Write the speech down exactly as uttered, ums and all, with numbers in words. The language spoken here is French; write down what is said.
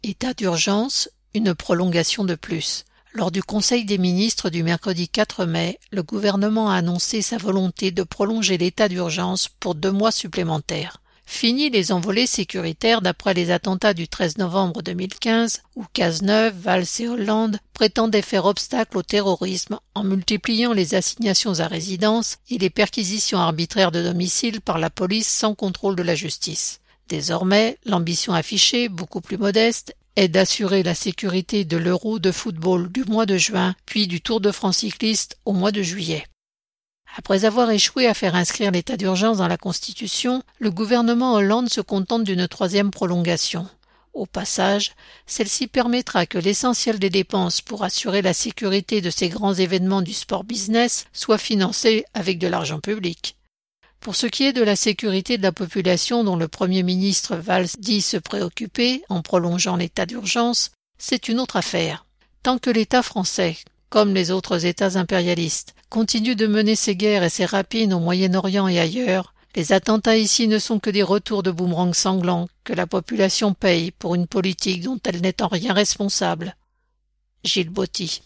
État d'urgence, une prolongation de plus. Lors du Conseil des ministres du mercredi quatre mai, le gouvernement a annoncé sa volonté de prolonger l'état d'urgence pour deux mois supplémentaires. Fini les envolées sécuritaires d'après les attentats du treize novembre deux mille quinze, où Cazeneuve, Valls et Hollande prétendaient faire obstacle au terrorisme en multipliant les assignations à résidence et les perquisitions arbitraires de domicile par la police sans contrôle de la justice. Désormais, l'ambition affichée, beaucoup plus modeste, est d'assurer la sécurité de l'Euro de football du mois de juin, puis du Tour de France cycliste au mois de juillet. Après avoir échoué à faire inscrire l'état d'urgence dans la Constitution, le gouvernement Hollande se contente d'une troisième prolongation. Au passage, celle-ci permettra que l'essentiel des dépenses pour assurer la sécurité de ces grands événements du sport business soit financé avec de l'argent public. Pour ce qui est de la sécurité de la population dont le Premier ministre Valls dit se préoccuper en prolongeant l'état d'urgence, c'est une autre affaire. Tant que l'État français, comme les autres États impérialistes, continue de mener ses guerres et ses rapines au Moyen-Orient et ailleurs, les attentats ici ne sont que des retours de boomerang sanglants que la population paye pour une politique dont elle n'est en rien responsable. Gilles Botti.